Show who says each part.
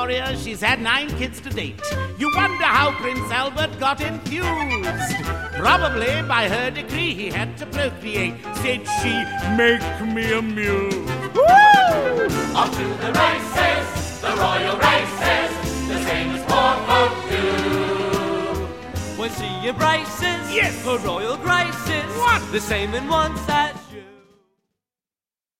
Speaker 1: Victoria, she's had 9 kids to date. You wonder how Prince Albert got enthused. Probably by her decree he had to procreate. Said she, make me a mule. Woo!
Speaker 2: Off to the races, the royal races, the same as poor folk do.
Speaker 3: When she embraces
Speaker 1: yes,
Speaker 3: her royal graces,
Speaker 1: what?
Speaker 3: The same in one set